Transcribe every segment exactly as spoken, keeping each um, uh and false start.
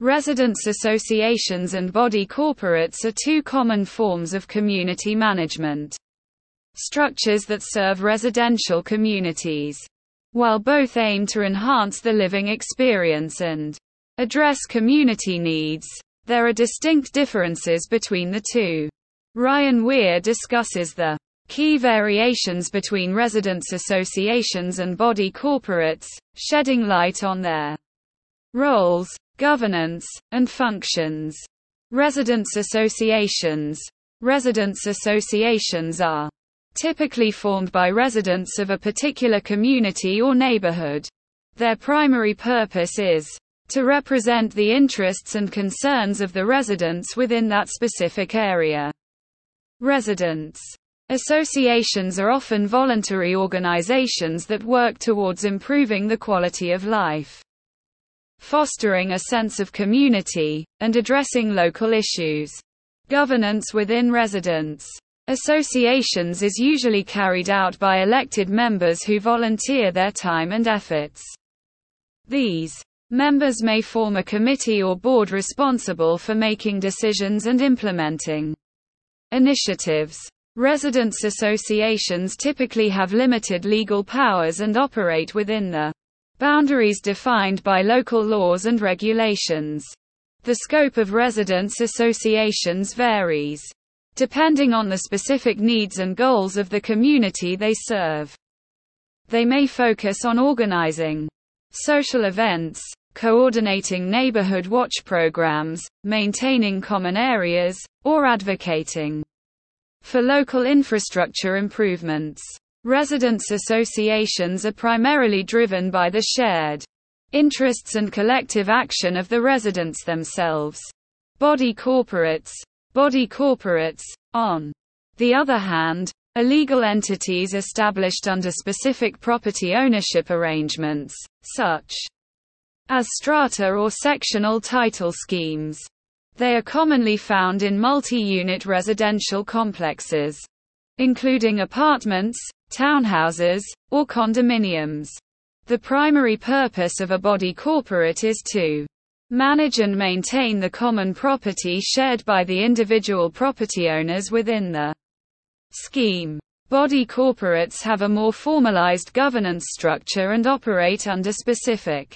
Residents' associations and body corporates are two common forms of community management structures that serve residential communities. While both aim to enhance the living experience and address community needs, there are distinct differences between the two. Ryan Weir discusses the key variations between residents' associations and body corporates, shedding light on their roles, governance, and functions. Residents' associations. Residents' associations are typically formed by residents of a particular community or neighborhood. Their primary purpose is to represent the interests and concerns of the residents within that specific area. Residents' associations are often voluntary organizations that work towards improving the quality of life, fostering a sense of community, and addressing local issues. Governance within residents' associations is usually carried out by elected members who volunteer their time and efforts. These members may form a committee or board responsible for making decisions and implementing initiatives. Residents' associations typically have limited legal powers and operate within the boundaries defined by local laws and regulations. The scope of residents' associations varies, depending on the specific needs and goals of the community they serve. They may focus on organizing social events, coordinating neighborhood watch programs, maintaining common areas, or advocating for local infrastructure improvements. Residents' associations are primarily driven by the shared interests and collective action of the residents themselves. Body corporates. Body corporates, on the other hand, are legal entities established under specific property ownership arrangements, such as strata or sectional title schemes. They are commonly found in multi-unit residential complexes, including apartments, townhouses, or condominiums. The primary purpose of a body corporate is to manage and maintain the common property shared by the individual property owners within the scheme. Body corporates have a more formalized governance structure and operate under specific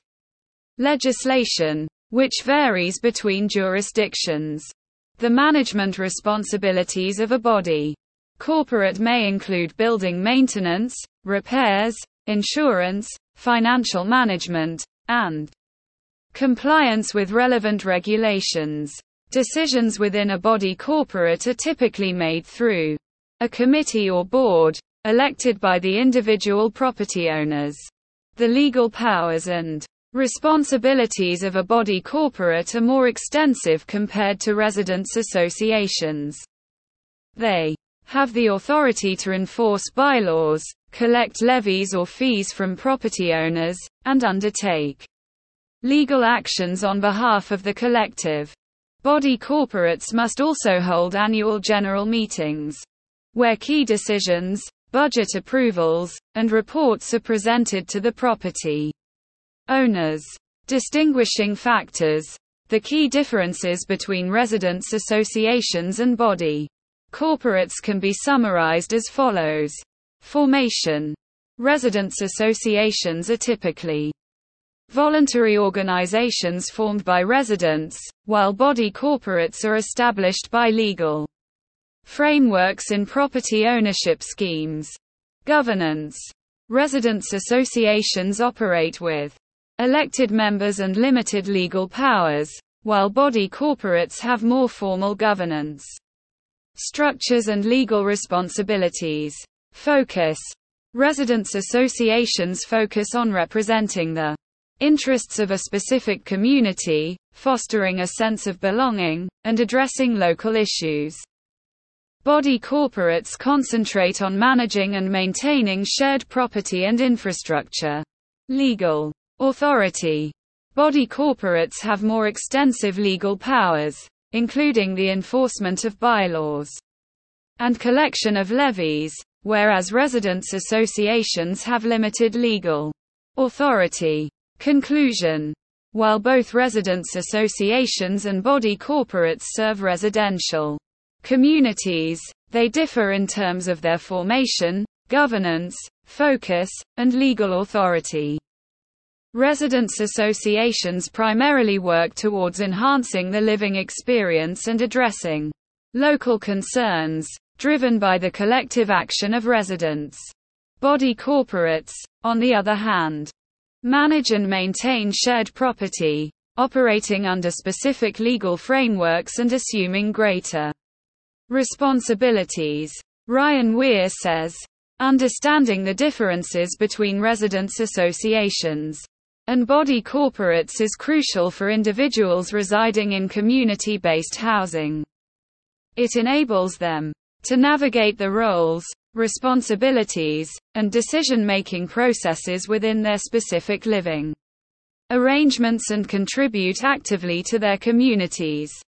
legislation, which varies between jurisdictions. The management responsibilities of a body corporate may include building maintenance, repairs, insurance, financial management, and compliance with relevant regulations. Decisions within a body corporate are typically made through a committee or board, elected by the individual property owners. The legal powers and responsibilities of a body corporate are more extensive compared to residents' associations. They have the authority to enforce bylaws, collect levies or fees from property owners, and undertake legal actions on behalf of the collective. Body corporates must also hold annual general meetings, where key decisions, budget approvals, and reports are presented to the property owners. Distinguishing factors. The key differences between residents' associations and body corporates can be summarized as follows. Formation. Residents' associations are typically voluntary organizations formed by residents, while body corporates are established by legal frameworks in property ownership schemes. Governance. Residents' associations operate with elected members and limited legal powers, while body corporates have more formal governance structures and legal responsibilities. Focus. Residents' associations focus on representing the interests of a specific community, fostering a sense of belonging, and addressing local issues. Body corporates concentrate on managing and maintaining shared property and infrastructure. Legal authority. Body corporates have more extensive legal powers, including the enforcement of bylaws and collection of levies, whereas residents' associations have limited legal authority. Conclusion. While both residents' associations and body corporates serve residential communities, they differ in terms of their formation, governance, focus, and legal authority. Residents' associations primarily work towards enhancing the living experience and addressing local concerns, driven by the collective action of residents. Body corporates, on the other hand, manage and maintain shared property, operating under specific legal frameworks and assuming greater responsibilities. Ryan Weir says, understanding the differences between residents' associations and body corporates is crucial for individuals residing in community-based housing. It enables them to navigate the roles, responsibilities, and decision-making processes within their specific living arrangements and contribute actively to their communities.